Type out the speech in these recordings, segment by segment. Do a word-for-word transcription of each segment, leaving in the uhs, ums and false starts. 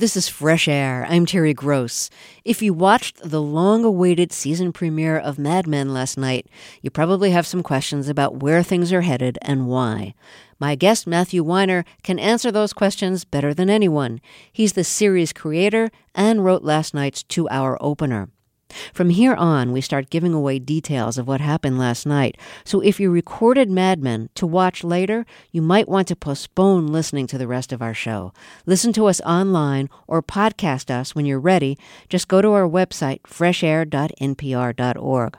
This is Fresh Air. I'm Terry Gross. If you watched the long-awaited season premiere of Mad Men last night, you probably have some questions about where things are headed and why. My guest, Matthew Weiner, can answer those questions better than anyone. He's the series creator and wrote last night's two-hour opener. From here on, we start giving away details of what happened last night. So if you recorded Mad Men to watch later, you might want to postpone listening to the rest of our show. Listen to us online or podcast us when you're ready. Just go to our website, fresh air dot n p r dot org.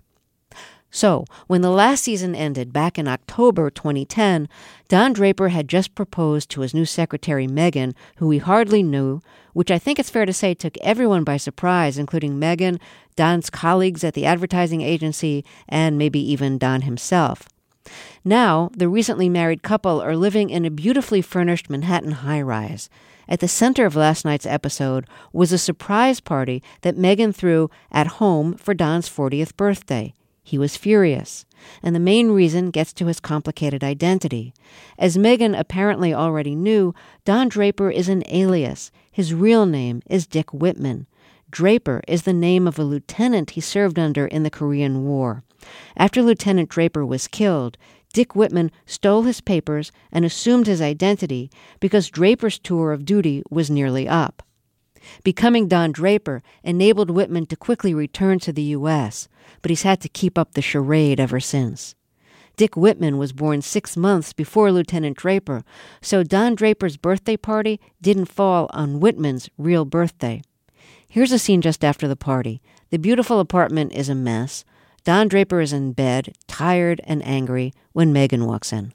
So, when the last season ended back in October twenty ten, Don Draper had just proposed to his new secretary, Megan, who he hardly knew, which I think it's fair to say took everyone by surprise, including Megan, Don's colleagues at the advertising agency, and maybe even Don himself. Now, the recently married couple are living in a beautifully furnished Manhattan high-rise. At the center of last night's episode was a surprise party that Megan threw at home for Don's fortieth birthday. He was furious, and the main reason gets to his complicated identity. As Megan apparently already knew, Don Draper is an alias. His real name is Dick Whitman. Draper is the name of a lieutenant he served under in the Korean War. After Lieutenant Draper was killed, Dick Whitman stole his papers and assumed his identity because Draper's tour of duty was nearly up. Becoming Don Draper enabled Whitman to quickly return to the U S, but he's had to keep up the charade ever since. Dick Whitman was born six months before Lieutenant Draper, so Don Draper's birthday party didn't fall on Whitman's real birthday. Here's a scene just after the party. The beautiful apartment is a mess. Don Draper is in bed, tired and angry, when Megan walks in.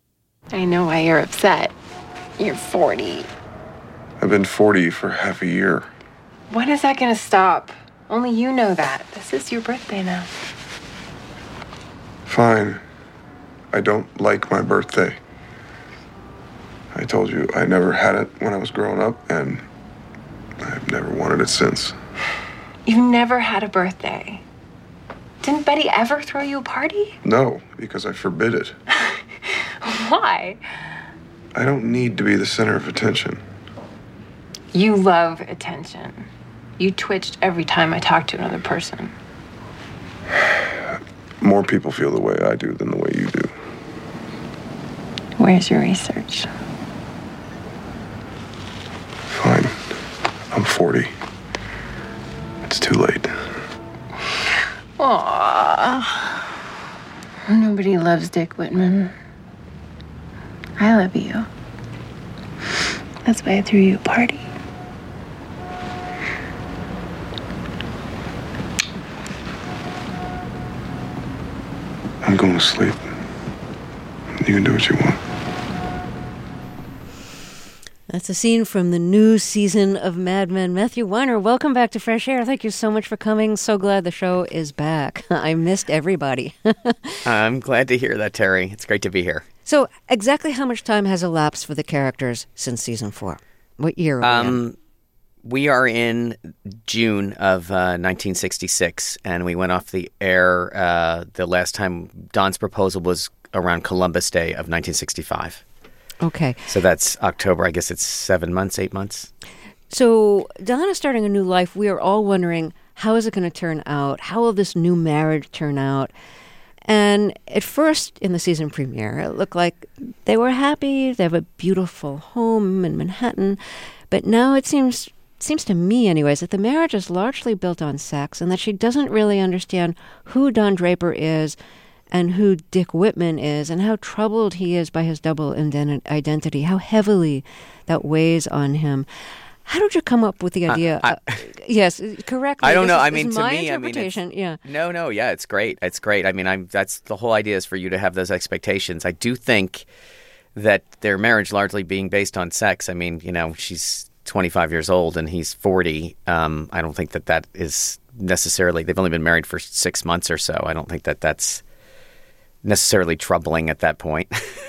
I know why you're upset. You're forty. I've been forty for half a year. When is that gonna stop? Only you know that. This is your birthday now. Fine. I don't like my birthday. I told you I never had it when I was growing up, and I've never wanted it since. You've never had a birthday. Didn't Betty ever throw you a party? No, because I forbid it. Why? I don't need to be the center of attention. You love attention. You twitched every time I talked to another person. More people feel the way I do than the way you do. Where's your research? Fine. I'm forty. It's too late. Aww. Nobody loves Dick Whitman. I love you. That's why I threw you a party. I'm going to sleep. You can do what you want. That's a scene from the new season of Mad Men. Matthew Weiner, welcome back to Fresh Air. Thank you so much for coming. So glad the show is back. I missed everybody. I'm glad to hear that, Terry. It's great to be here. So exactly how much time has elapsed for the characters since season four? What year are we um, in? We are in June of uh, nineteen sixty-six, and we went off the air uh, the last time Don's proposal was around Columbus Day of nineteen sixty-five. Okay. So that's October. I guess it's seven months, eight months. So Don is starting a new life. We are all wondering, how is it going to turn out? How will this new marriage turn out? And at first, in the season premiere, it looked like they were happy. They have a beautiful home in Manhattan. But now it seems seems to me, anyways, that the marriage is largely built on sex and that she doesn't really understand who Don Draper is and who Dick Whitman is and how troubled he is by his double ident- identity, how heavily that weighs on him. How did you come up with the idea? Uh, I, uh, yes, correctly. I don't This know. is- I this mean, is to my me, I mean, it's, interpretation. yeah. No, no, yeah, it's great. It's great. I mean, I'm. That's the whole idea is for you to have those expectations. I do think that their marriage largely being based on sex. I mean, you know, she's twenty-five years old and he's forty. Um, I don't think that that is necessarily. They've only been married for six months or so. I don't think that that's necessarily troubling at that point.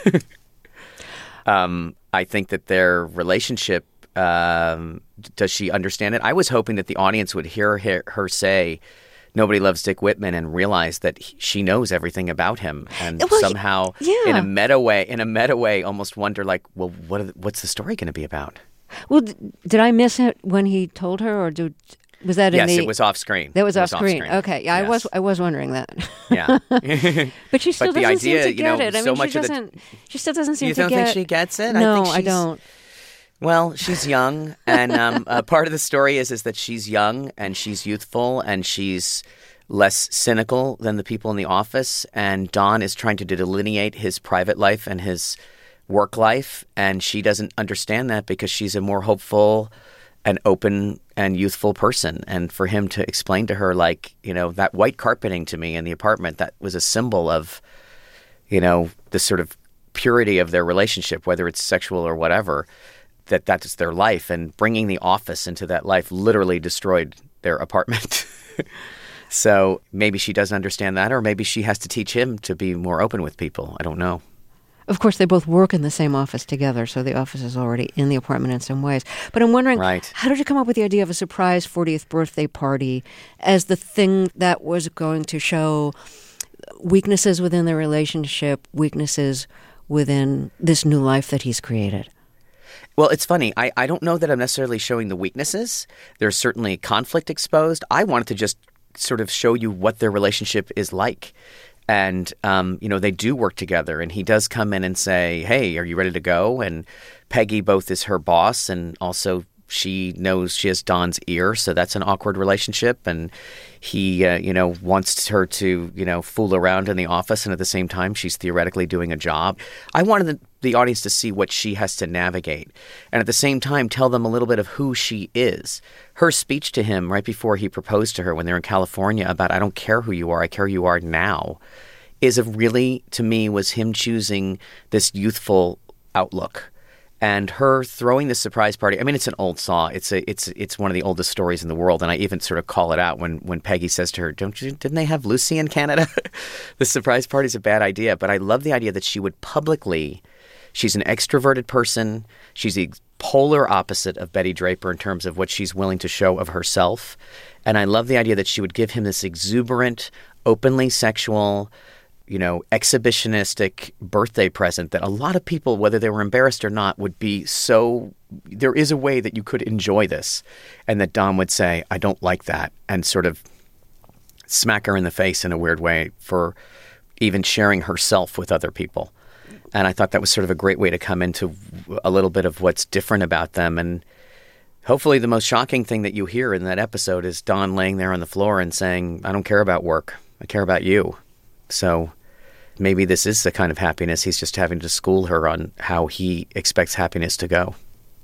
um, I think that their relationship. Um, does she understand it? I was hoping that the audience would hear her, her say, "Nobody loves Dick Whitman," and realize that he, she knows everything about him, and well, somehow, yeah. in a meta way, in a meta way, almost wonder, like, well, what? Are the, what's the story going to be about? Well, d- did I miss it when he told her, or did, was that in yes, the... it was off screen. That was, it off, was screen. off screen. Okay, yeah, yes. I was I was wondering that. Yeah. But she still But the doesn't idea, seem to you know, get it. I so mean, much she of the- doesn't. She still doesn't seem You to don't get. think she gets it? No, I, think I she's, don't. Well, she's young, and um, uh, part of the story is is that she's young and she's youthful and she's less cynical than the people in the office. And Don is trying to delineate his private life and his work life, and she doesn't understand that because she's a more hopeful and open and youthful person. And for him to explain to her, like, you know, that white carpeting to me in the apartment, that was a symbol of, you know, the sort of purity of their relationship, whether it's sexual or whatever, that that's their life. And bringing the office into that life literally destroyed their apartment. So maybe she doesn't understand that, or maybe she has to teach him to be more open with people. I don't know. Of course, they both work in the same office together, so the office is already in the apartment in some ways. But I'm wondering, Right. how did you come up with the idea of a surprise fortieth birthday party as the thing that was going to show weaknesses within the relationship, weaknesses within this new life that he's created? Well, it's funny. I, I don't know that I'm necessarily showing the weaknesses. There's certainly conflict exposed. I wanted to just sort of show you what their relationship is like. And, um, you know, they do work together, and he does come in and say, hey, are you ready to go? And Peggy both is her boss, and also she knows she has Don's ear, so that's an awkward relationship. And he, uh, you know, wants her to, you know, fool around in the office, and at the same time, she's theoretically doing a job. I wanted the, the audience to see what she has to navigate, and at the same time, tell them a little bit of who she is. Her speech to him right before he proposed to her when they're in California about, I don't care who you are, I care who you are now, is a really, to me, was him choosing this youthful outlook. And her throwing the surprise party. I mean, it's an old saw. It's a, it's, it's one of the oldest stories in the world. And I even sort of call it out when, when Peggy says to her, "Don't you? Didn't they have Lucy in Canada?" The surprise party is a bad idea. But I love the idea that she would publicly. She's an extroverted person. She's the polar opposite of Betty Draper in terms of what she's willing to show of herself. And I love the idea that she would give him this exuberant, openly sexual, you know, exhibitionistic birthday present that a lot of people, whether they were embarrassed or not, would be so, there is a way that you could enjoy this. And that Don would say, I don't like that, and sort of smack her in the face in a weird way for even sharing herself with other people. And I thought that was sort of a great way to come into a little bit of what's different about them. And hopefully the most shocking thing that you hear in that episode is Don laying there on the floor and saying, I don't care about work. I care about you. So maybe this is the kind of happiness he's just having to school her on how he expects happiness to go.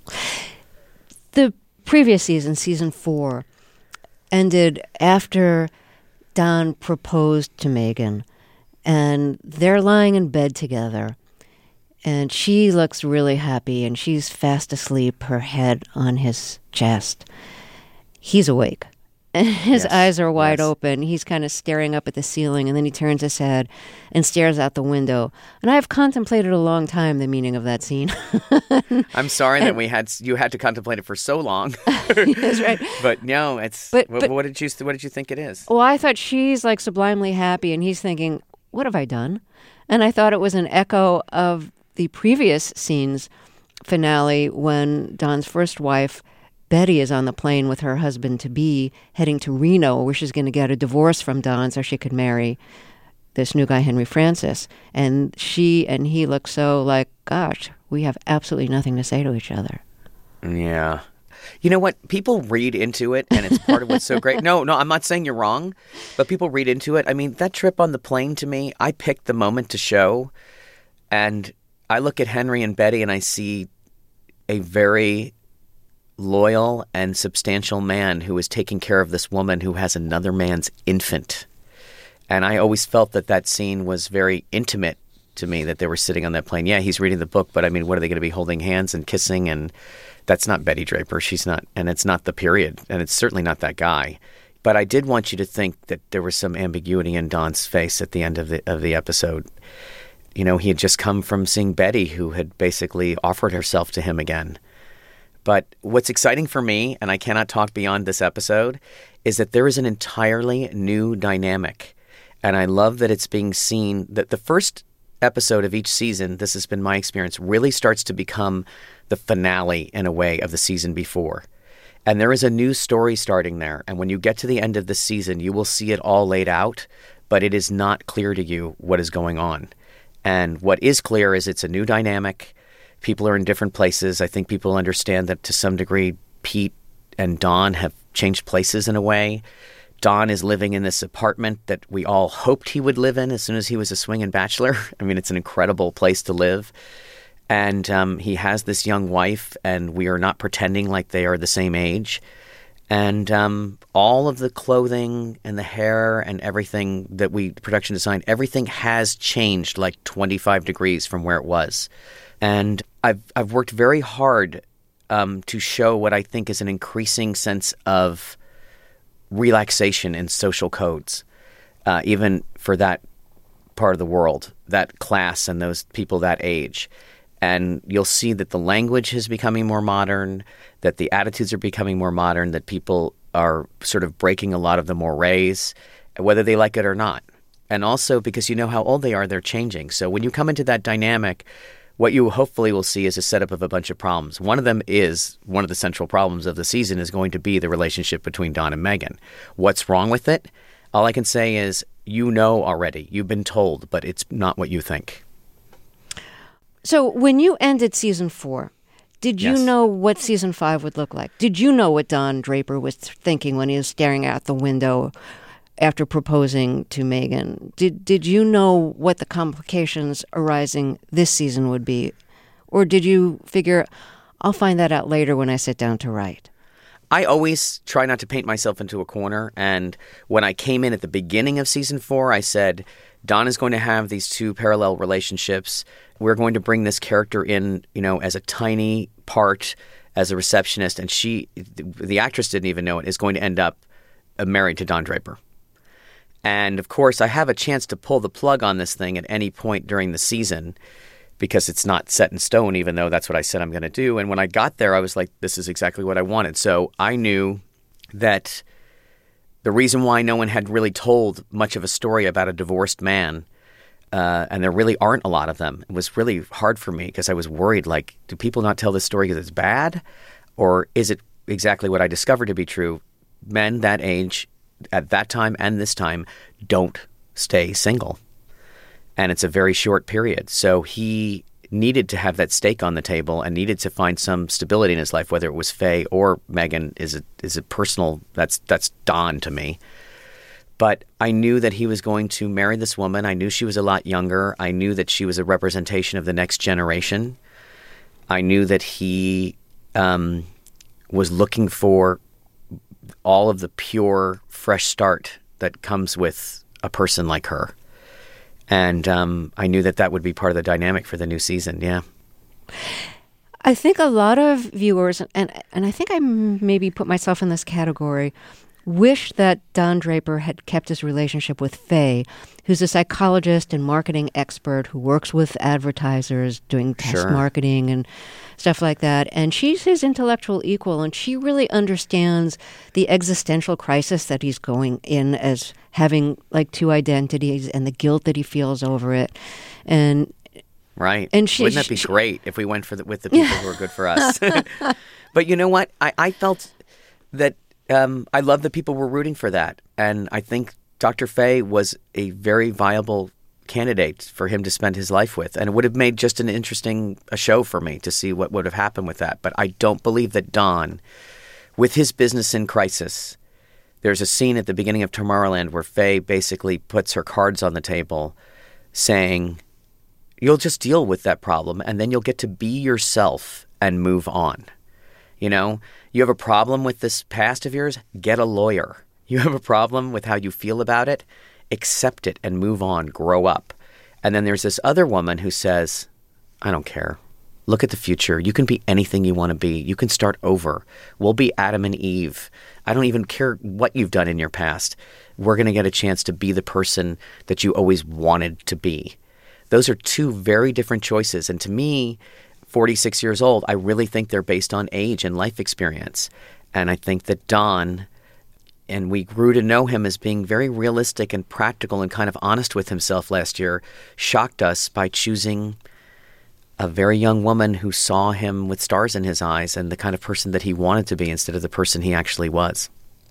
The previous season, season four, ended after Don proposed to Megan, and they're lying in bed together, and she looks really happy, and she's fast asleep, her head on his chest. He's awake. And his Yes, eyes are wide yes. open. He's kind of staring up at the ceiling, and then he turns his head and stares out the window. And I've contemplated a long time the meaning of that scene. I'm sorry that we had you had to contemplate it for so long. That's right. But no, it's But- what, but- what did you what did you think it is? Well, I thought she's like sublimely happy, and he's thinking, what have I done? And I thought it was an echo of the previous scene's finale when Don's first wife, Betty, is on the plane with her husband-to-be heading to Reno, where she's going to get a divorce from Don so she could marry this new guy, Henry Francis. And she and he look so like, gosh, we have absolutely nothing to say to each other. Yeah. You know what? People read into it, and it's part of what's so great. No, no, I'm not saying you're wrong, but people read into it. I mean, that trip on the plane, to me, I picked the moment to show, and I look at Henry and Betty, and I see a very loyal and substantial man who is taking care of this woman who has another man's infant. And I always felt that that scene was very intimate to me, that they were sitting on that plane. Yeah, he's reading the book, but I mean, what are they going to be holding hands and kissing? And that's not Betty Draper. She's not, and it's not the period, and it's certainly not that guy. But I did want you to think that there was some ambiguity in Don's face at the end of the of the episode. You know, he had just come from seeing Betty, who had basically offered herself to him again. But what's exciting for me, and I cannot talk beyond this episode, is that there is an entirely new dynamic. And I love that it's being seen, that the first episode of each season, this has been my experience, really starts to become the finale, in a way, of the season before. And there is a new story starting there. And when you get to the end of the season, you will see it all laid out, but it is not clear to you what is going on. And what is clear is it's a new dynamic. People are in different places. I think people understand that to some degree, Pete and Don have changed places in a way. Don is living in this apartment that we all hoped he would live in as soon as he was a swinging bachelor. I mean, it's an incredible place to live. And um, he has this young wife, and we are not pretending like they are the same age. And um, all of the clothing and the hair and everything that we, production design, everything has changed like twenty-five degrees from where it was. And I've I've worked very hard um, to show what I think is an increasing sense of relaxation in social codes, uh, even for that part of the world, that class and those people that age. And you'll see that the language is becoming more modern, that the attitudes are becoming more modern, that people are sort of breaking a lot of the mores, whether they like it or not. And also because you know how old they are, they're changing. So when you come into that dynamic, what you hopefully will see is a setup of a bunch of problems. One of them is, one of the central problems of the season is going to be the relationship between Don and Megan. What's wrong with it? All I can say is, you know already. You've been told, but it's not what you think. So when you ended season four, did you Yes. know what season five would look like? Did you know what Don Draper was thinking when he was staring out the window after proposing to Megan? Did did you know what the complications arising this season would be? Or did you figure, I'll find that out later when I sit down to write? I always try not to paint myself into a corner. And when I came in at the beginning of season four, I said, Don is going to have these two parallel relationships. We're going to bring this character in, you know, as a tiny part, as a receptionist. And she, the actress didn't even know it, is going to end up married to Don Draper. And of course, I have a chance to pull the plug on this thing at any point during the season because it's not set in stone, even though that's what I said I'm going to do. And when I got there, I was like, this is exactly what I wanted. So I knew that the reason why no one had really told much of a story about a divorced man, uh, and there really aren't a lot of them, it was really hard for me because I was worried, like, do people not tell this story because it's bad? Or is it exactly what I discovered to be true? Men that age, at that time and this time, don't stay single. And it's a very short period. So he needed to have that stake on the table and needed to find some stability in his life, whether it was Faye or Megan is a, is a personal, that's, that's Don to me. But I knew that he was going to marry this woman. I knew she was a lot younger. I knew that she was a representation of the next generation. I knew that he um, was looking for all of the pure, fresh start that comes with a person like her. And um, I knew that that would be part of the dynamic for the new season, yeah. I think a lot of viewers, and and I think I maybe put myself in this category, wish that Don Draper had kept his relationship with Faye, who's a psychologist and marketing expert who works with advertisers doing test Sure. marketing and stuff like that. And she's his intellectual equal, and she really understands the existential crisis that he's going in as having like two identities and the guilt that he feels over it. And Right. And she- Wouldn't that be she- great if we went for the, with the people who are good for us? But you know what? I, I felt that um, I love that people were rooting for that. And I think Doctor Faye was a very viable candidate for him to spend his life with. And it would have made just an interesting a show for me to see what would have happened with that. But I don't believe that Don, with his business in crisis, there's a scene at the beginning of Tomorrowland where Faye basically puts her cards on the table saying, you'll just deal with that problem and then you'll get to be yourself and move on. You know, you have a problem with this past of yours, get a lawyer. You have a problem with how you feel about it, accept it and move on, grow up. And then there's this other woman who says, I don't care. Look at the future. You can be anything you want to be. You can start over. We'll be Adam and Eve. I don't even care what you've done in your past. We're going to get a chance to be the person that you always wanted to be. Those are two very different choices. And to me, forty-six years old, I really think they're based on age and life experience. And I think that Don, and we grew to know him as being very realistic and practical and kind of honest with himself last year, shocked us by choosing a very young woman who saw him with stars in his eyes and the kind of person that he wanted to be instead of the person he actually was.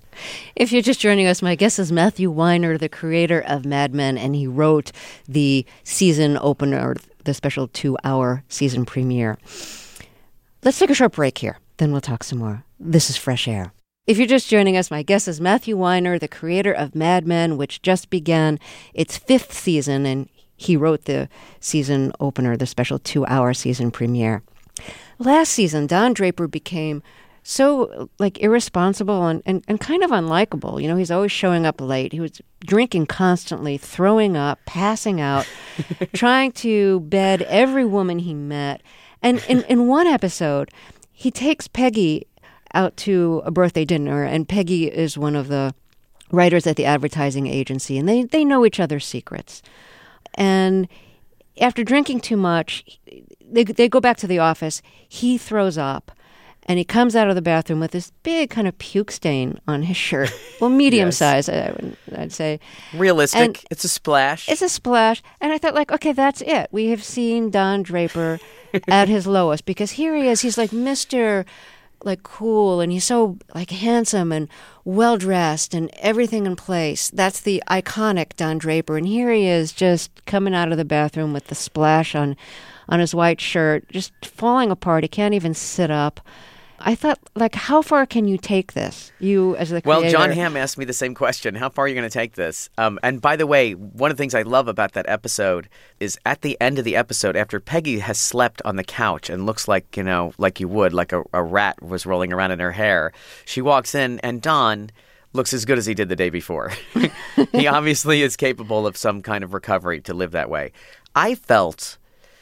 If you're just joining us, my guest is Matthew Weiner, the creator of Mad Men, and he wrote the season opener, the special two-hour season premiere. Let's take a short break here, then we'll talk some more. This is Fresh Air. If you're just joining us, my guest is Matthew Weiner, the creator of Mad Men, which just began its fifth season, and he wrote the season opener, the special two-hour season premiere. Last season, Don Draper became so like irresponsible and, and, and kind of unlikable. You know, he's always showing up late. He was drinking constantly, throwing up, passing out, trying to bed every woman he met. And in, in one episode, he takes Peggy out to a birthday dinner, and Peggy is one of the writers at the advertising agency, and they, they know each other's secrets. And after drinking too much, they they go back to the office. He throws up, and he comes out of the bathroom with this big kind of puke stain on his shirt. Well, medium yes. size, I would, I'd say. Realistic. And it's a splash. It's a splash. And I thought, like, okay, that's it. We have seen Don Draper at his lowest, because here he is. He's like Mister like cool, and he's so like handsome and well dressed and everything in place. That's the iconic Don Draper, and here he is just coming out of the bathroom with the splash on on his white shirt, just falling apart. He can't even sit up. I thought, like, how far can you take this? You as the creator. Well, John Hamm asked me the same question. How far are you going to take this? Um, and by the way, one of the things I love about that episode is at the end of the episode, after Peggy has slept on the couch and looks like, you know, like you would, like a, a rat was rolling around in her hair, she walks in and Don looks as good as he did the day before. He obviously is capable of some kind of recovery to live that way. I felt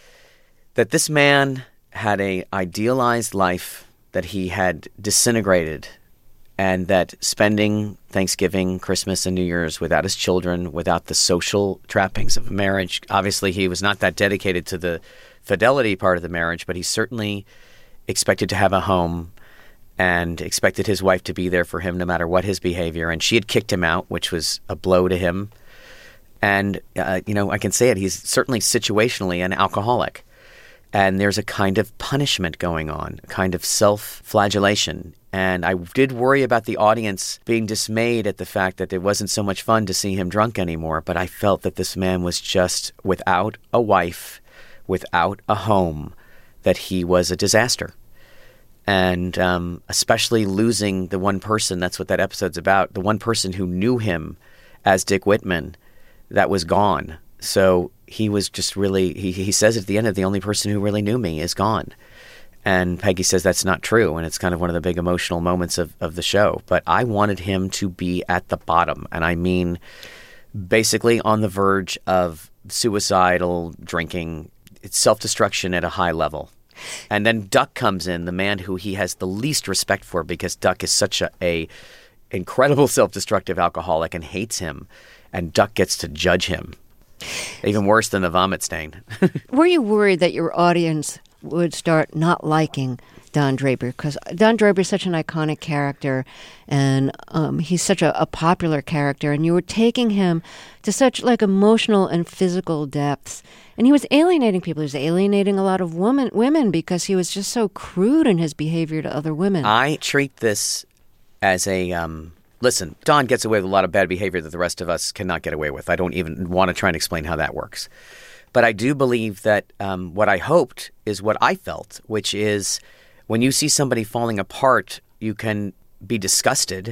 that this man had a idealized life that he had disintegrated, and that spending Thanksgiving, Christmas, and New Year's without his children, without the social trappings of a marriage. Obviously, he was not that dedicated to the fidelity part of the marriage, but he certainly expected to have a home and expected his wife to be there for him no matter what his behavior. And she had kicked him out, which was a blow to him. And, uh, you know, I can say it, he's certainly situationally an alcoholic. And there's a kind of punishment going on, a kind of self-flagellation. And I did worry about the audience being dismayed at the fact that it wasn't so much fun to see him drunk anymore. But I felt that this man was just without a wife, without a home, that he was a disaster. And um, especially losing the one person, that's what that episode's about, the one person who knew him as Dick Whitman, that was gone. So he was just really, he, he says at the end, of the only person who really knew me is gone. And Peggy says that's not true. And it's kind of one of the big emotional moments of, of the show. But I wanted him to be at the bottom. And I mean, basically on the verge of suicidal drinking, it's self-destruction at a high level. And then Duck comes in, the man who he has the least respect for, because Duck is such a, a incredible self-destructive alcoholic and hates him. And Duck gets to judge him. Even worse than the vomit stain. Were you worried that your audience would start not liking Don Draper? Because Don Draper is such an iconic character, and um, he's such a, a popular character, and you were taking him to such like emotional and physical depths. And he was alienating people. He was alienating a lot of women, women because he was just so crude in his behavior to other women. I treat this as a... Um, Listen, Don gets away with a lot of bad behavior that the rest of us cannot get away with. I don't even want to try and explain how that works. But I do believe that um, what I hoped is what I felt, which is when you see somebody falling apart, you can be disgusted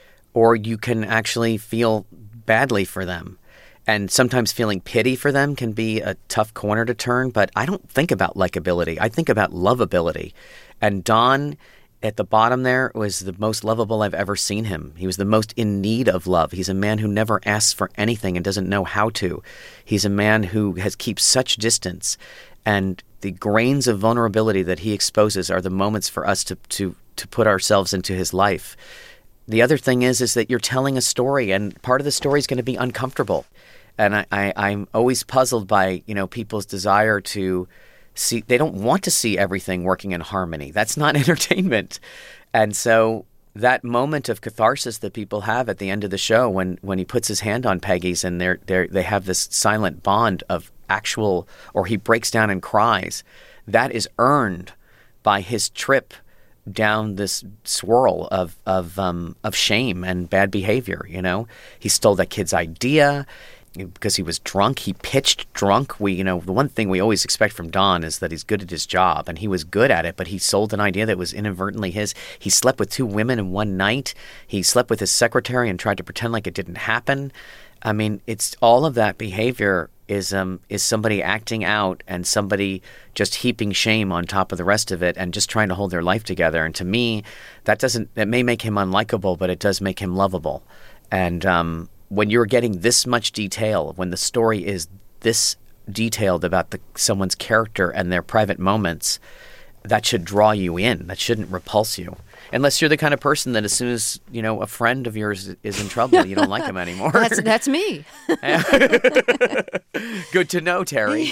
or you can actually feel badly for them. And sometimes feeling pity for them can be a tough corner to turn. But I don't think about likability. I think about lovability. And Don... at the bottom there was the most lovable I've ever seen him. He was the most in need of love. He's a man who never asks for anything and doesn't know how to. He's a man who has keeps such distance. And the grains of vulnerability that he exposes are the moments for us to to to put ourselves into his life. The other thing is, is that you're telling a story, and part of the story is going to be uncomfortable. And I, I, I'm always puzzled by, you know, people's desire to see, they don't want to see everything working in harmony. That's not entertainment. And so that moment of catharsis that people have at the end of the show when, when he puts his hand on Peggy's and they're, they're, they have this silent bond of actual, or he breaks down and cries, that is earned by his trip down this swirl of of um, of shame and bad behavior. You know, he stole that kid's idea because he was drunk. He pitched drunk. We, you know, the one thing we always expect from Don is that he's good at his job, and he was good at it. But he sold an idea that was inadvertently his. He slept with two women in one night. He slept with his secretary and tried to pretend like it didn't happen. I mean, it's all of that behavior is um is somebody acting out and somebody just heaping shame on top of the rest of it and just trying to hold their life together. And to me, that doesn't it may make him unlikable, but it does make him lovable. And um, when you're getting this much detail, when the story is this detailed about the someone's character and their private moments, that should draw you in. That shouldn't repulse you. Unless you're the kind of person that as soon as, you know, a friend of yours is in trouble, you don't like him anymore. That's, that's me. Good to know, Terry.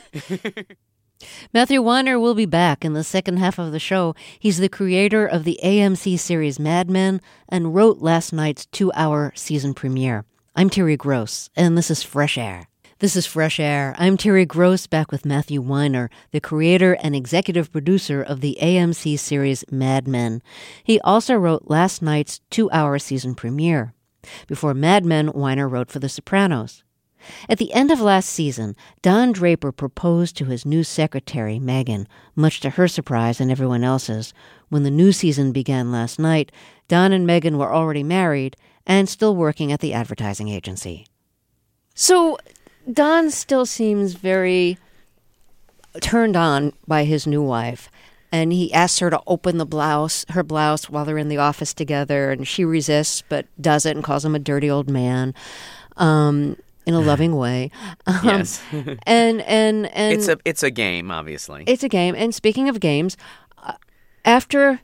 Matthew Weiner will be back in the second half of the show. He's the creator of the A M C series Mad Men and wrote last night's two-hour season premiere. I'm Terry Gross, and this is Fresh Air. This is Fresh Air. I'm Terry Gross, back with Matthew Weiner, the creator and executive producer of the A M C series Mad Men. He also wrote last night's two-hour season premiere. Before Mad Men, Weiner wrote for The Sopranos. At the end of last season, Don Draper proposed to his new secretary, Megan, much to her surprise and everyone else's. When the new season began last night, Don and Megan were already married and still working at the advertising agency. So Don still seems very turned on by his new wife, and he asks her to open the blouse, her blouse, while they're in the office together, and she resists but does it and calls him a dirty old man, um, in a loving way. Um, yes, and and and it's a it's a game, obviously. It's a game. And speaking of games, uh, after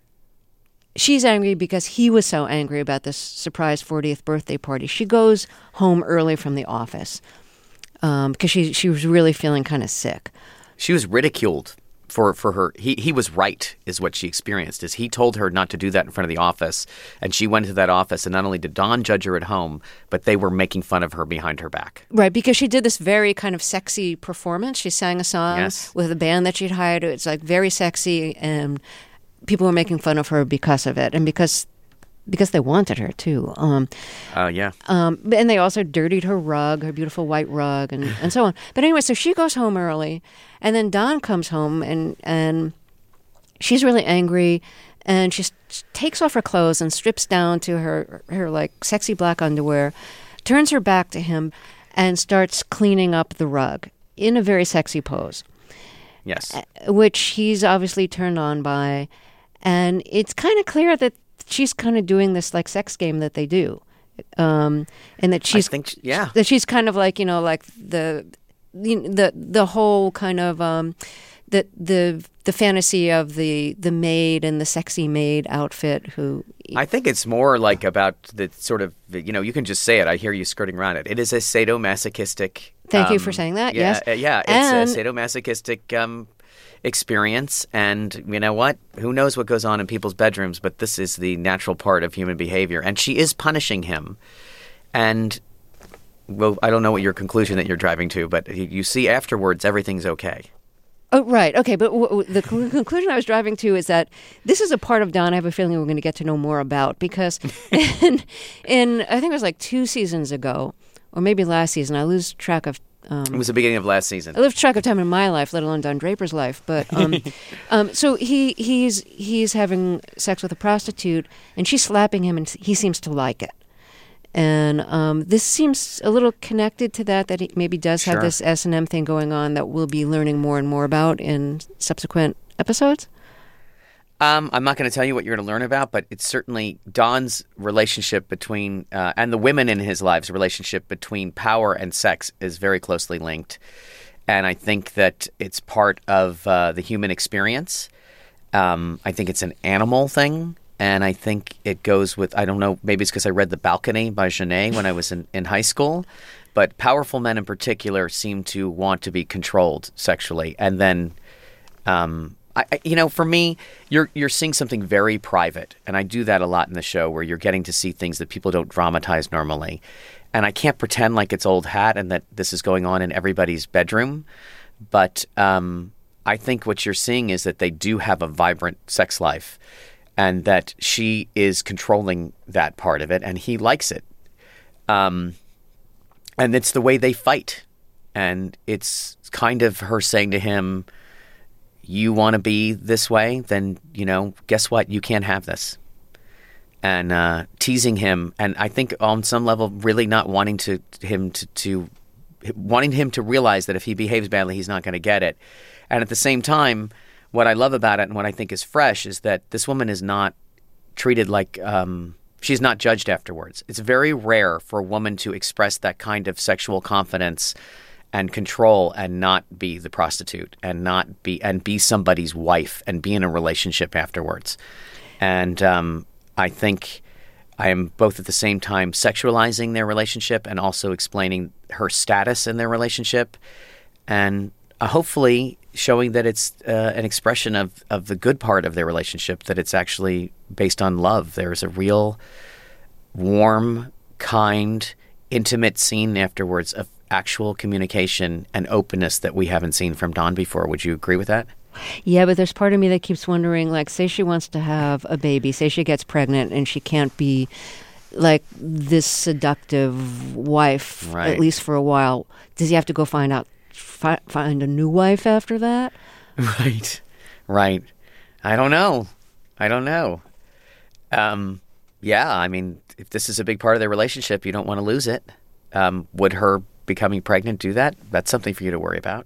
she's angry because he was so angry about this surprise fortieth birthday party, she goes home early from the office. Um, because she she was really feeling kind of sick. She was ridiculed for, for her. He he was right, is what she experienced. Is he told her not to do that in front of the office, and she went to that office, and not only did Don judge her at home, but they were making fun of her behind her back. Right, because she did this very kind of sexy performance. She sang a song yes. with a band that she'd hired. It's like very sexy, and people were making fun of her because of it, and because. Because they wanted her, too. Um, uh, yeah. Um, and they also dirtied her rug, her beautiful white rug, and, and so on. But anyway, so she goes home early, and then Don comes home, and, and she's really angry, and she takes off her clothes and strips down to her, her, like, sexy black underwear, turns her back to him, and starts cleaning up the rug in a very sexy pose. Yes. Which he's obviously turned on by. And it's kind of clear that she's kind of doing this like sex game that they do, um, and that she's I think, yeah, that she's kind of like you know like the the the whole kind of um, the the the fantasy of the the maid and the sexy maid outfit. Who I think it's more like about the sort of you know you can just say it. I hear you skirting around it. It is a sadomasochistic. Thank um, you for saying that. Yeah, yes, uh, yeah, it's and, a sadomasochistic. Um, experience, and you know what? Who knows what goes on in people's bedrooms, but this is the natural part of human behavior, and she is punishing him. And, well, I don't know what your conclusion that you're driving to, but you see afterwards everything's okay. Oh, right. Okay, but w- w- the cl- conclusion I was driving to is that this is a part of Don I have a feeling we're going to get to know more about, because in, in, I think it was like two seasons ago, or maybe last season, I lose track of Um, it was the beginning of last season. I lose track of time in my life, let alone Don Draper's life. But um, um, so he he's he's having sex with a prostitute, and she's slapping him, and he seems to like it. And um, this seems a little connected to that. That he maybe does have Sure. this S and M thing going on that we'll be learning more and more about in subsequent episodes. Um, I'm not going to tell you what you're going to learn about, but it's certainly Don's relationship between, uh, and the women in his lives' relationship between power and sex is very closely linked. And I think that it's part of uh, the human experience. Um, I think it's an animal thing. And I think it goes with, I don't know, maybe it's because I read The Balcony by Genet when I was in, in high school. But powerful men in particular seem to want to be controlled sexually. And then... Um, I, you know, for me, you're you're seeing something very private, and I do that a lot in the show, where you're getting to see things that people don't dramatize normally. And I can't pretend like it's old hat and that this is going on in everybody's bedroom, but um, I think what you're seeing is that they do have a vibrant sex life, and that she is controlling that part of it, and he likes it. Um, and it's the way they fight. And it's kind of her saying to him, you want to be this way? Then, you know, guess what? You can't have this. And uh, teasing him, and I think on some level really not wanting to him to, to wanting him to realize that if he behaves badly, he's not going to get it. And at the same time, what I love about it and what I think is fresh is that this woman is not treated like um, she's not judged afterwards. It's very rare for a woman to express that kind of sexual confidence and control and not be the prostitute and not be and be somebody's wife and be in a relationship afterwards. And um, I think I am both at the same time sexualizing their relationship and also explaining her status in their relationship, and uh, hopefully showing that it's uh, an expression of, of the good part of their relationship, that it's actually based on love. There's a real warm, kind, intimate scene afterwards of actual communication and openness that we haven't seen from Don before. Would you agree with that? Yeah, but there's part of me that keeps wondering, like, say she wants to have a baby, say she gets pregnant and she can't be like this seductive wife, Right. at least for a while. Does he have to go find out, fi- find a new wife after that? Right, right. I don't know. I don't know. Um, yeah, I mean, if this is a big part of their relationship, you don't want to lose it. Um, would her becoming pregnant do that? That's something for you to worry about.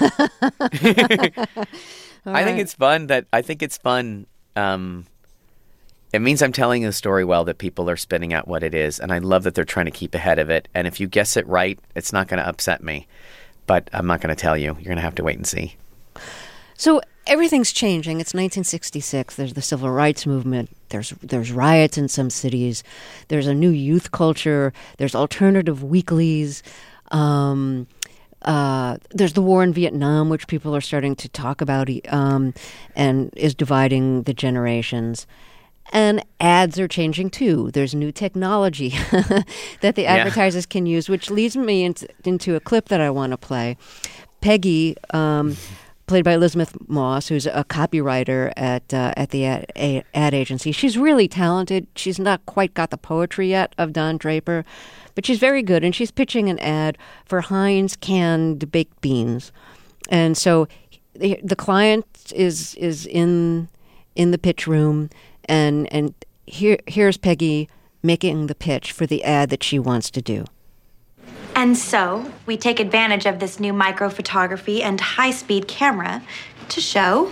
I right. think it's fun that I think it's fun. Um, it means I'm telling a story well, that people are spinning out what it is, and I love that they're trying to keep ahead of it. And if you guess it right, it's not going to upset me, but I'm not going to tell you. You're going to have to wait and see. So everything's changing. It's nineteen sixty-six. There's the civil rights movement. There's there's riots in some cities. There's a new youth culture. There's alternative weeklies. Um, uh, there's the war in Vietnam, which people are starting to talk about, um, and is dividing the generations. And ads are changing too. There's new technology that the advertisers yeah. can use, which leads me into, into a clip that I want to play. Peggy, um, played by Elizabeth Moss, who's a copywriter at uh, at the ad, a, ad agency. She's really talented. She's not quite got the poetry yet of Don Draper, but she's very good. And she's pitching an ad for Heinz canned baked beans. And so the, the client is is in in the pitch room, and and here here's Peggy making the pitch for the ad that she wants to do. And so, we take advantage of this new micro photography and high-speed camera to show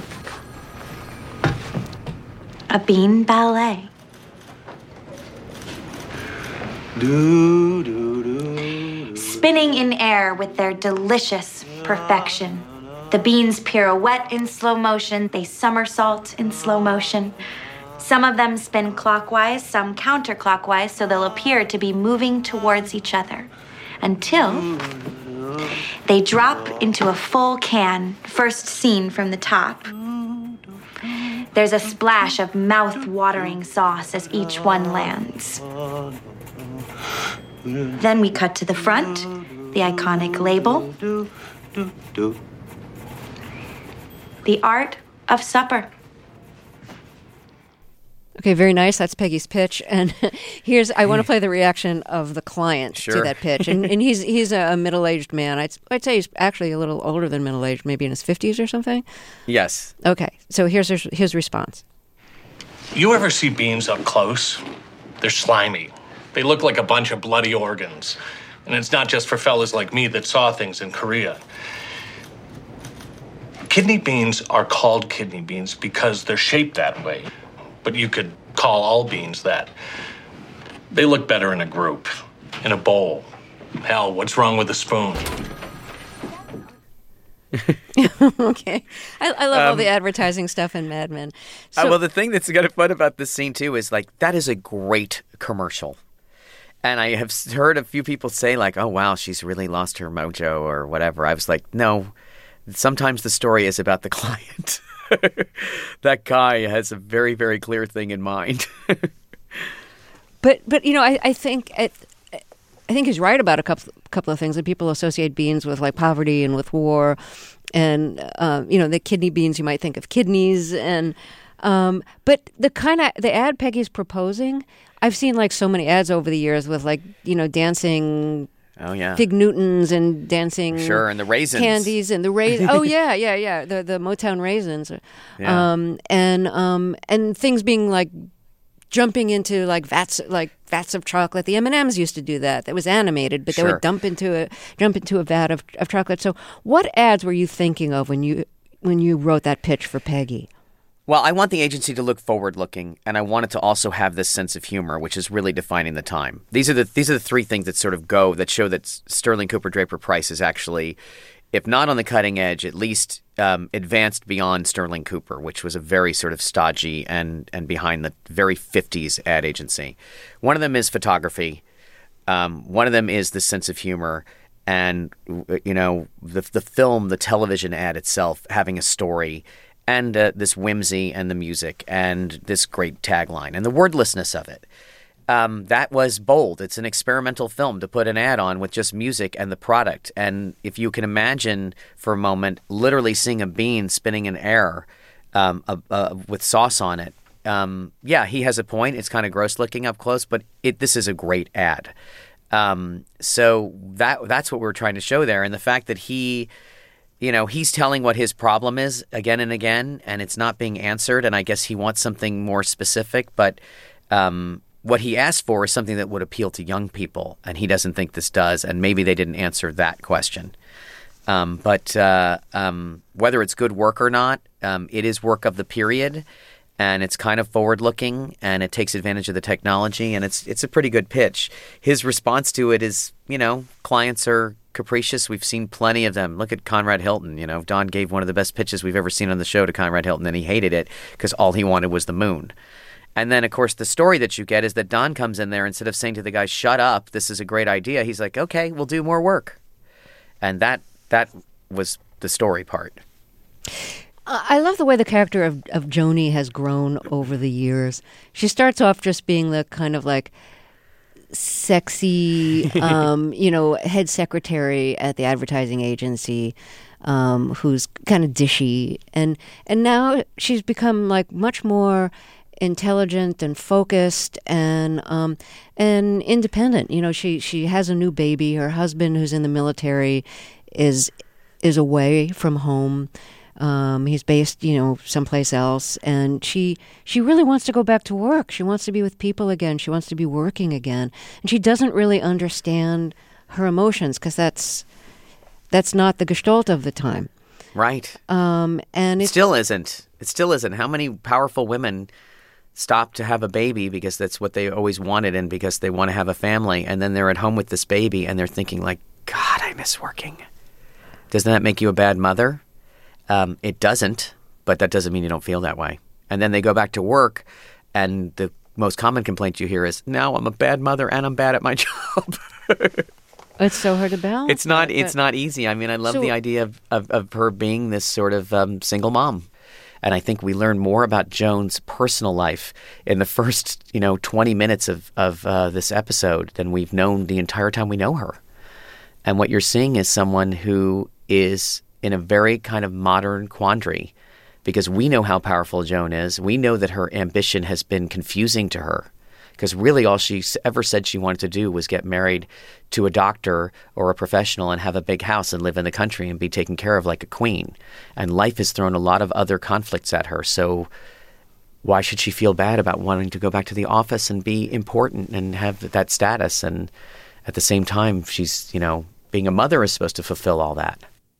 a bean ballet. Do, do, do, Spinning in air with their delicious perfection. The beans pirouette in slow motion, they somersault in slow motion. Some of them spin clockwise, some counterclockwise, so they'll appear to be moving towards each other. Until they drop into a full can, first seen from the top. There's a splash of mouth-watering sauce as each one lands. Then we cut to the front, the iconic label. The Art of Supper. Okay, very nice. That's Peggy's pitch. And here's, I want to play the reaction of the client Sure. to that pitch. And, and he's he's a middle-aged man. I'd, I'd say he's actually a little older than middle-aged, maybe in his fifties or something. Yes. Okay, so here's his, his response. You ever see beans up close? They're slimy. They look like a bunch of bloody organs. And it's not just for fellas like me that saw things in Korea. Kidney beans are called kidney beans because they're shaped that way. But you could call all beans that. They look better in a group, in a bowl. Hell, what's wrong with a spoon? Okay. I, I love all Um, the advertising stuff in Mad Men. Uh, So, well, the thing that's kind of fun about this scene, too, is, like, that is a great commercial. And I have s- heard a few people say, like, oh, wow, she's really lost her mojo or whatever. I was like, no, sometimes the story is about the client. That guy has a very, very clear thing in mind. but, but you know, I, I think... It, I think he's right about a couple couple of things that people associate beans with, like poverty and with war, and uh, you know, the kidney beans, you might think of kidneys, and um, but the kind of the ad Peggy's proposing, I've seen like so many ads over the years with like, you know, dancing. Oh yeah, Fig Newtons and dancing. Sure, and the raisins, candies, and the raisins. Oh yeah, yeah, yeah. The the Motown raisins, Yeah. um, and um, and things being like jumping into like vats, like vats of chocolate. The M and M's used to do that. That was animated, but they Sure. would dump into a jump into a vat of, of chocolate. So, what ads were you thinking of when you when you wrote that pitch for Peggy? Well, I want the agency to look forward-looking, and I want it to also have this sense of humor, which is really defining the time. These are the these are the three things that sort of go that show that Sterling Cooper Draper Price is actually, if not on the cutting edge, at least um, advanced beyond Sterling Cooper, which was a very sort of stodgy and and behind the very fifties ad agency. One of them is photography. Um, one of them is the sense of humor. And, you know, the the film, the television ad itself, having a story, and uh, this whimsy and the music and this great tagline and the wordlessness of it. Um, that was bold. It's an experimental film to put an ad on with just music and the product. And if you can imagine for a moment literally seeing a bean spinning in air um, uh, uh, with sauce on it, um, yeah, he has a point. It's kind of gross looking up close, but it, this is a great ad. Um, so that that's what we're trying to show there. And the fact that he... You know, he's telling what his problem is again and again, and it's not being answered. And I guess he wants something more specific. But um, what he asked for is something that would appeal to young people, and he doesn't think this does. And maybe they didn't answer that question. Um, but uh, um, whether it's good work or not, um, it is work of the period, and it's kind of forward-looking, and it takes advantage of the technology, and it's it's a pretty good pitch. His response to it is, you know, clients are capricious. We've seen plenty of them. Look at Conrad Hilton. You know, Don gave one of the best pitches we've ever seen on the show to Conrad Hilton, and he hated it because all he wanted was the moon. And then, of course, the story that you get is that Don comes in there, instead of saying to the guy, shut up, this is a great idea, he's like, okay, we'll do more work. And that that was the story part. I love the way the character of, of Joni has grown over the years. She starts off just being the kind of like sexy, um, you know, head secretary at the advertising agency, um, who's kind of dishy, and and now she's become like much more intelligent and focused and um, and independent. You know, she she has a new baby. Her husband, who's in the military, is is away from home. Um, he's based, you know, someplace else, and she she really wants to go back to work. She wants to be with people again. She wants to be working again, and she doesn't really understand her emotions because that's that's not the gestalt of the time, right? Um, and it it's, still isn't. It still isn't. How many powerful women stop to have a baby because that's what they always wanted, and because they want to have a family, and then they're at home with this baby, and they're thinking like, "God, I miss working." Doesn't that make you a bad mother? Um, it doesn't, but that doesn't mean you don't feel that way. And then they go back to work, and the most common complaint you hear is, "Now I'm a bad mother and I'm bad at my job." It's so hard to balance. It's not. that, It's not easy. I mean, I love So- the idea of, of, of her being this sort of um, single mom, and I think we learn more about Joan's personal life in the first, you know, twenty minutes of of uh, this episode than we've known the entire time we know her. And what you're seeing is someone who is in a very kind of modern quandary, because we know how powerful Joan is. We know that her ambition has been confusing to her, because really all she ever said she wanted to do was get married to a doctor or a professional and have a big house and live in the country and be taken care of like a queen. And life has thrown a lot of other conflicts at her. So why should she feel bad about wanting to go back to the office and be important and have that status? And at the same time, she's, you know, being a mother is supposed to fulfill all that.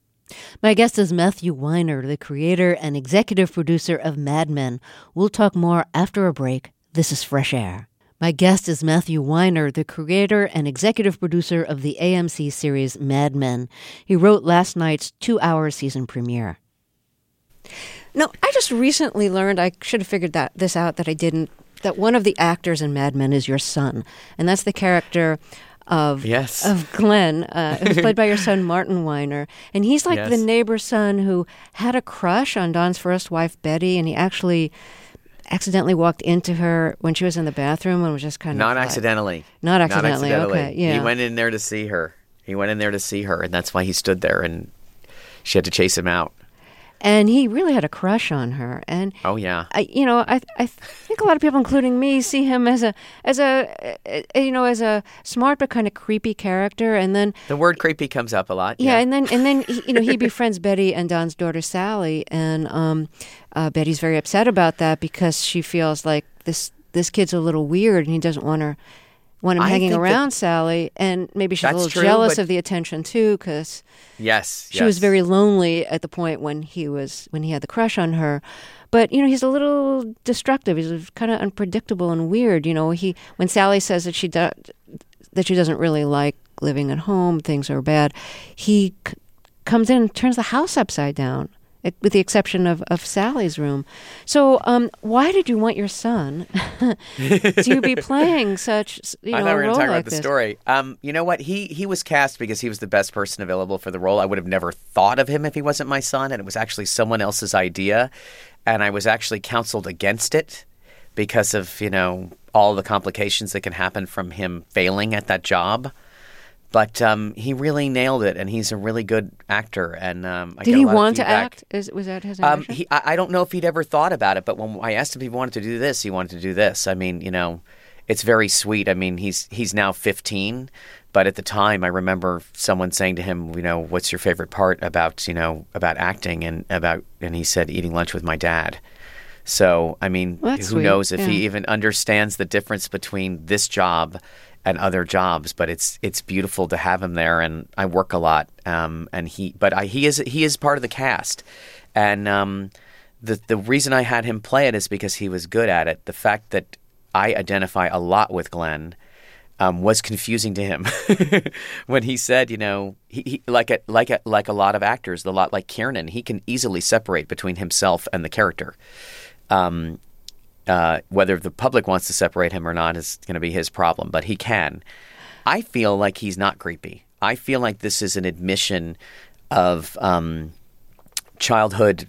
My guest is Matthew Weiner, the creator and executive producer of Mad Men. We'll talk more after a break. This is Fresh Air. My guest is Matthew Weiner, the creator and executive producer of the A M C series Mad Men. He wrote last night's two-hour season premiere. Now, I just recently learned, I should have figured that this out, that I didn't, that one of the actors in Mad Men is your son. And that's the character of yes. of Glenn, uh, who's played by your son, Martin Weiner. And he's like yes. the neighbor's son who had a crush on Don's first wife, Betty, and he actually accidentally walked into her when she was in the bathroom and was just kind Not of... Not accidentally. Like, not accidentally, Not accidentally. okay, yeah. He went in there to see her. He went in there to see her, and that's why he stood there. And she had to chase him out. And he really had a crush on her. And oh yeah, I, you know, I, I think a lot of people, including me, see him as a, as a, you know, as a smart but kind of creepy character. And then the word "creepy" comes up a lot. Yeah, yeah. and then and then he, you know he befriends Betty and Don's daughter Sally, and um, uh, Betty's very upset about that because she feels like this this kid's a little weird, and he doesn't want her. When I'm I hanging think around that, Sally, and maybe she's a little true, jealous but, of the attention too, because yes, she yes. was very lonely at the point when he was when he had the crush on her. But you know, he's a little destructive. He's kind of unpredictable and weird. You know, he when Sally says that she do, that she doesn't really like living at home, things are bad. He c- comes in and turns the house upside down, with the exception of, of Sally's room. So um, why did you want your son to be playing such you know, I thought we were a going role to talk like about the this? story. Um, you know what? He he was cast because he was the best person available for the role. I would have never thought of him if he wasn't my son, and it was actually someone else's idea. And I was actually counseled against it because of, you know, all the complications that can happen from him failing at that job. But um, he really nailed it, and he's a really good actor. And um, I Did get a he lot of want to feedback. act? Is, was that his Um, ambition? he, I, I don't know if he'd ever thought about it, but when I asked him if he wanted to do this, he wanted to do this. I mean, you know, it's very sweet. I mean, he's he's now fifteen, but at the time, I remember someone saying to him, you know, what's your favorite part about, you know, about acting and about, and he said, eating lunch with my dad. So, I mean, Well, who that's sweet. knows if Yeah. he even understands the difference between this job and other jobs, but it's it's beautiful to have him there, and I work a lot, um, and he, but I, he is he is part of the cast, and um, the the reason I had him play it is because he was good at it. The fact that I identify a lot with Glenn um, was confusing to him when he said, you know, he, he like a, like a, like a lot of actors, a lot like Kiernan, he can easily separate between himself and the character. Um, Uh, whether the public wants to separate him or not is going to be his problem, but he can. I feel like he's not creepy. I feel like this is an admission of um, childhood,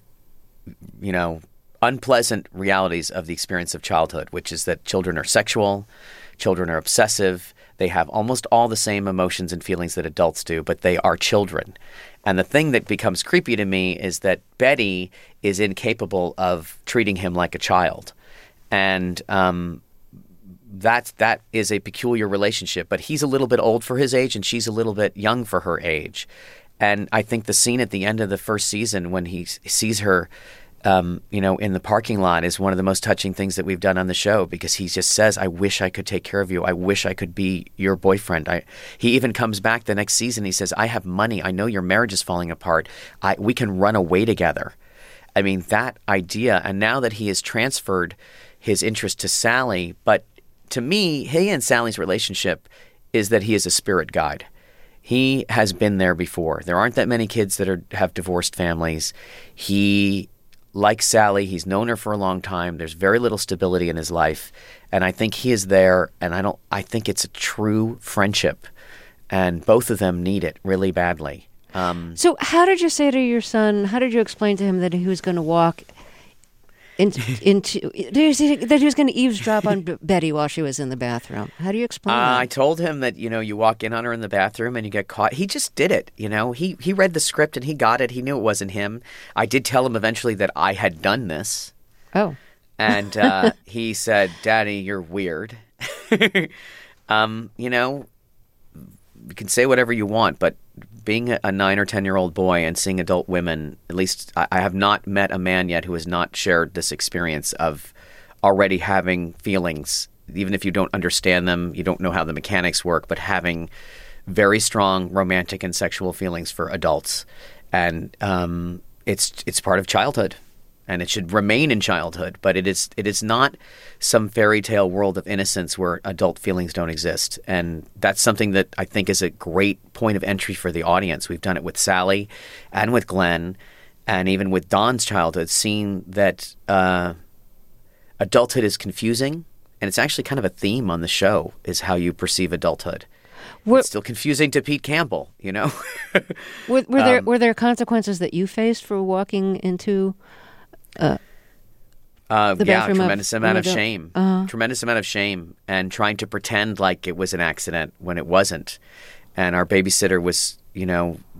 you know, unpleasant realities of the experience of childhood, which is that children are sexual, children are obsessive, they have almost all the same emotions and feelings that adults do, but they are children. And the thing that becomes creepy to me is that Betty is incapable of treating him like a child. And um, that's, that is a peculiar relationship. But he's a little bit old for his age, and she's a little bit young for her age. And I think the scene at the end of the first season when he sees her, um, you know, in the parking lot is one of the most touching things that we've done on the show, because he just says, I wish I could take care of you. I wish I could be your boyfriend. I, he even comes back the next season. He says, I have money. I know your marriage is falling apart. I, we can run away together. I mean, that idea. And now that he has transferred his interest to Sally, but to me, he and Sally's relationship is that he is a spirit guide. He has been there before. There aren't that many kids that are have divorced families. He likes Sally. He's known her for a long time. There's very little stability in his life, and I think he is there. And I don't. I think it's a true friendship, and both of them need it really badly. Um, So how did you say to your son, how did you explain to him that he was going to walk into, into that he was going to eavesdrop on B- Betty while she was in the bathroom? How do you explain Uh, that? I told him that, you know, you walk in on her in the bathroom and you get caught. He just did it, you know. He he read the script and he got it. He knew it wasn't him. I did tell him eventually that I had done this. Oh. And uh, he said, Daddy, you're weird. um, you know, you can say whatever you want, but being a nine or ten-year-old boy and seeing adult women, at least I, I have not met a man yet who has not shared this experience of already having feelings, even if you don't understand them, you don't know how the mechanics work, but having very strong romantic and sexual feelings for adults. And um, it's it's part of childhood. And it should remain in childhood, but it is it is not some fairy tale world of innocence where adult feelings don't exist. And that's something that I think is a great point of entry for the audience. We've done it with Sally and with Glenn and even with Don's childhood, seeing that uh, adulthood is confusing. And it's actually kind of a theme on the show, is how you perceive adulthood. Were, it's still confusing to Pete Campbell, you know? were, were there um, were there consequences that you faced for walking into... Uh, Uh, the yeah, bathroom tremendous of, amount of of adult- shame. Uh-huh. Tremendous amount of shame, and trying to pretend like it was an accident when it wasn't. And our babysitter was, you know,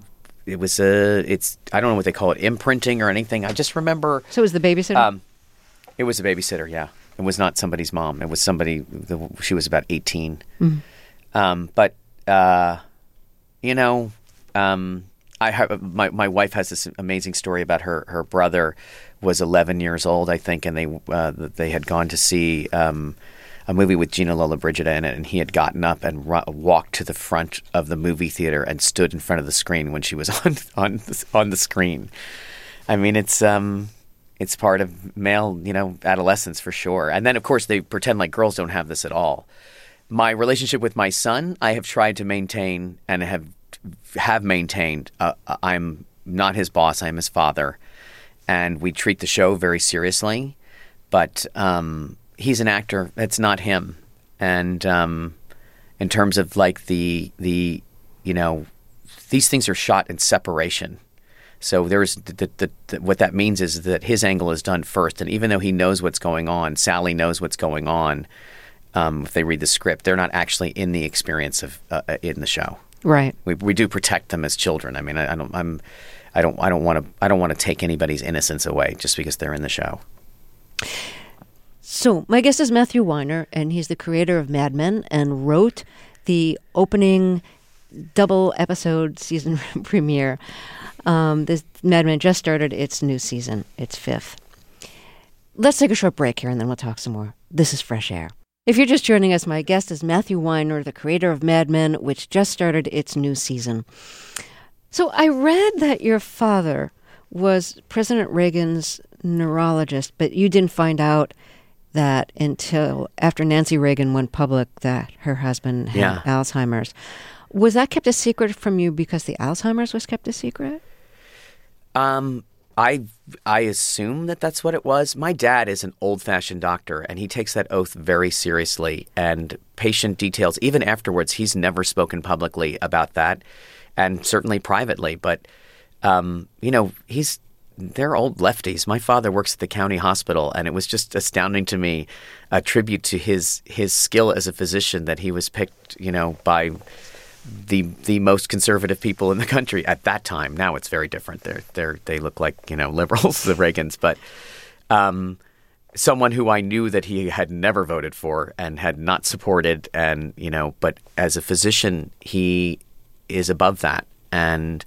it was a, it's, I don't know what they call it, imprinting or anything. I just remember. So it was the babysitter? Um, it was a babysitter, yeah. It was not somebody's mom. It was somebody, the, she was about eighteen. Mm. Um, but, uh, you know, um, I have, my, my wife has this amazing story about her, her brother was eleven years old, I think, and they, uh, they had gone to see, um, a movie with Gina Lollobrigida in it, and he had gotten up and ru- walked to the front of the movie theater and stood in front of the screen when she was on on the, on the screen. I mean, it's um, it's part of male, you know, adolescence for sure. And then, of course, they pretend like girls don't have this at all. My relationship with my son, I have tried to maintain and have have maintained. Uh, I'm not his boss; I'm his father, and we treat the show very seriously. But um, he's an actor. It's not him. And um, in terms of like the the you know, these things are shot in separation. So there's the, the, the, what that means is that his angle is done first. And even though he knows what's going on, Sally knows what's going on. Um, if they read the script, they're not actually in the experience of uh, in the show. Right. We we do protect them as children. I mean, I, I don't I'm I don't I don't want to I don't want to take anybody's innocence away just because they're in the show. So my guest is Matthew Weiner, and he's the creator of Mad Men and wrote the opening double episode season premiere. Um, this Mad Men just started its new season, its fifth. Let's take a short break here, and then we'll talk some more. This is Fresh Air. If you're just joining us, my guest is Matthew Weiner, the creator of Mad Men, which just started its new season. So I read that your father was President Reagan's neurologist, but you didn't find out that until after Nancy Reagan went public that her husband had yeah. Alzheimer's. Was that kept a secret from you because the Alzheimer's was kept a secret? Um, I I assume that that's what it was. My dad is an old-fashioned doctor, and he takes that oath very seriously. And patient details, even afterwards, he's never spoken publicly about that, and certainly privately. But, um, you know, he's they're old lefties. My father works at the county hospital, and it was just astounding to me, a tribute to his his skill as a physician, that he was picked, you know, by the the most conservative people in the country at that time. Now it's very different. They're they're they look like, you know, liberals, the Reagans, but um, someone who I knew that he had never voted for and had not supported, and you know, but as a physician, he is above that. And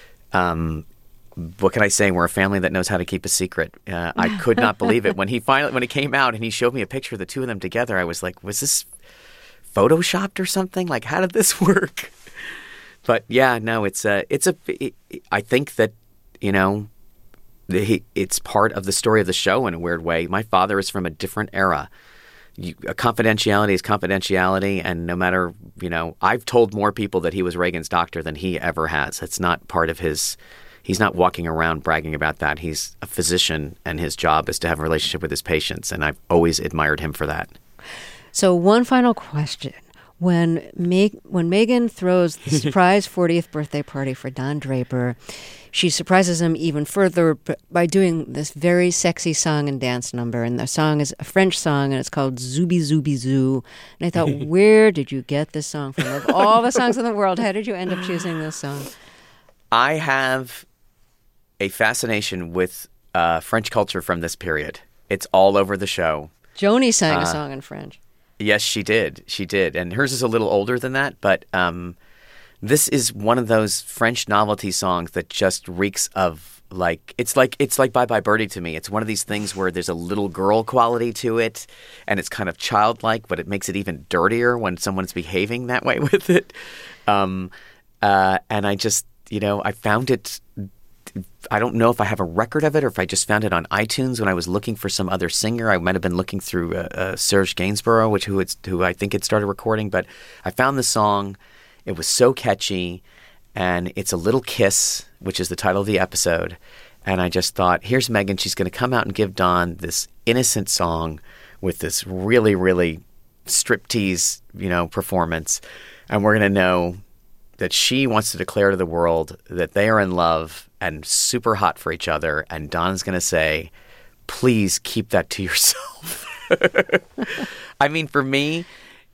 um, what can I say? We're a family that knows how to keep a secret. Uh, I could not believe it when he finally when it came out and he showed me a picture of the two of them together. I was like, was this photoshopped or something? Like, how did this work? But yeah, no, it's a, it's a, it, I think that, you know, the, it's part of the story of the show in a weird way. My father is from a different era. You, a confidentiality is confidentiality. And no matter, you know, I've told more people that he was Reagan's doctor than he ever has. It's not part of his, he's not walking around bragging about that. He's a physician and his job is to have a relationship with his patients. And I've always admired him for that. So one final question. When Meg- when Megan throws the surprise fortieth birthday party for Don Draper, she surprises him even further by doing this very sexy song and dance number. And the song is a French song, and it's called Zooby Zooby Zoo. And I thought, where did you get this song from? Of all the songs in the world, how did you end up choosing this song? I have a fascination with uh, French culture from this period. It's all over the show. Joni sang uh, a song in French. Yes, she did. She did. And hers is a little older than that, but um, this is one of those French novelty songs that just reeks of like it's like it's like Bye Bye Birdie to me. It's one of these things where there's a little girl quality to it, and it's kind of childlike, but it makes it even dirtier when someone's behaving that way with it. Um, uh, and I just, you know, I found it. I don't know if I have a record of it or if I just found it on iTunes when I was looking for some other singer. I might have been looking through uh, uh, Serge Gainsborough, which who, it's, who I think had started recording. But I found the song. It was so catchy, and it's a little kiss, which is the title of the episode. And I just thought, here's Megan. She's going to come out and give Don this innocent song with this really, really striptease, you know, performance, and we're going to know that she wants to declare to the world that they are in love and super hot for each other. And Don's going to say, please keep that to yourself. I mean, for me,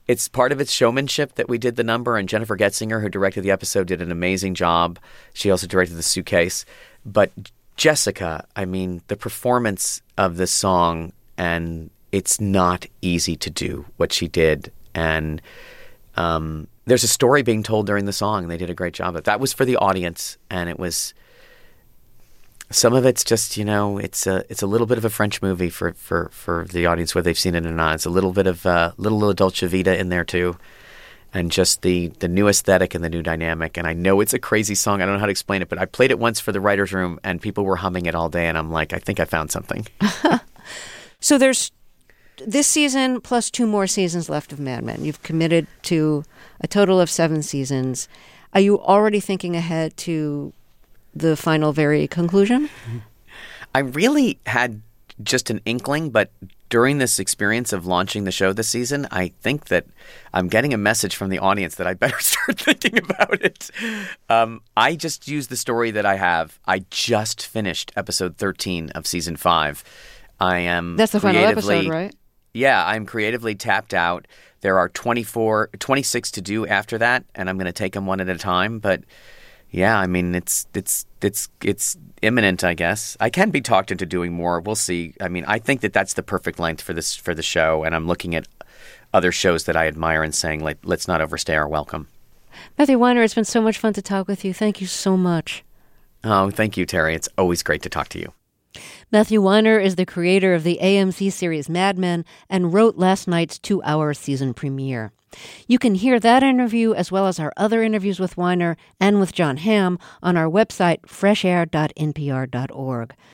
it's part of its showmanship that we did the number, and Jennifer Getzinger, who directed the episode, did an amazing job. She also directed The Suitcase. But Jessica, I mean, the performance of this song, and it's not easy to do what she did. And um, there's a story being told during the song, and they did a great job of it. That was for the audience, and it was... Some of it's just, you know, it's a it's a little bit of a French movie for, for, for the audience, whether they've seen it or not. It's a little bit of uh, little La Dolce Vita in there too, and just the the new aesthetic and the new dynamic. And I know it's a crazy song. I don't know how to explain it, but I played it once for the writers' room, and people were humming it all day. And I'm like, I think I found something. So there's this season plus two more seasons left of Mad Men. You've committed to a total of seven seasons. Are you already thinking ahead to the final very conclusion? I really had just an inkling, but during this experience of launching the show this season, I think that I'm getting a message from the audience that I better start thinking about it. Um, I just used the story that I have. I just finished episode thirteen of season five. I am That's the final episode, right? Yeah, I'm creatively tapped out. There are twenty-four, twenty-six to do after that, and I'm going to take them one at a time, but yeah, I mean, it's it's it's it's imminent, I guess. I can be talked into doing more. We'll see. I mean, I think that that's the perfect length for this for the show, and I'm looking at other shows that I admire and saying, like, let's not overstay our welcome. Matthew Weiner, it's been so much fun to talk with you. Thank you so much. Oh, thank you, Terry. It's always great to talk to you. Matthew Weiner is the creator of the A M C series Mad Men and wrote last night's two-hour season premiere. You can hear that interview as well as our other interviews with Weiner and with Jon Hamm on our website, fresh air dot n p r dot org.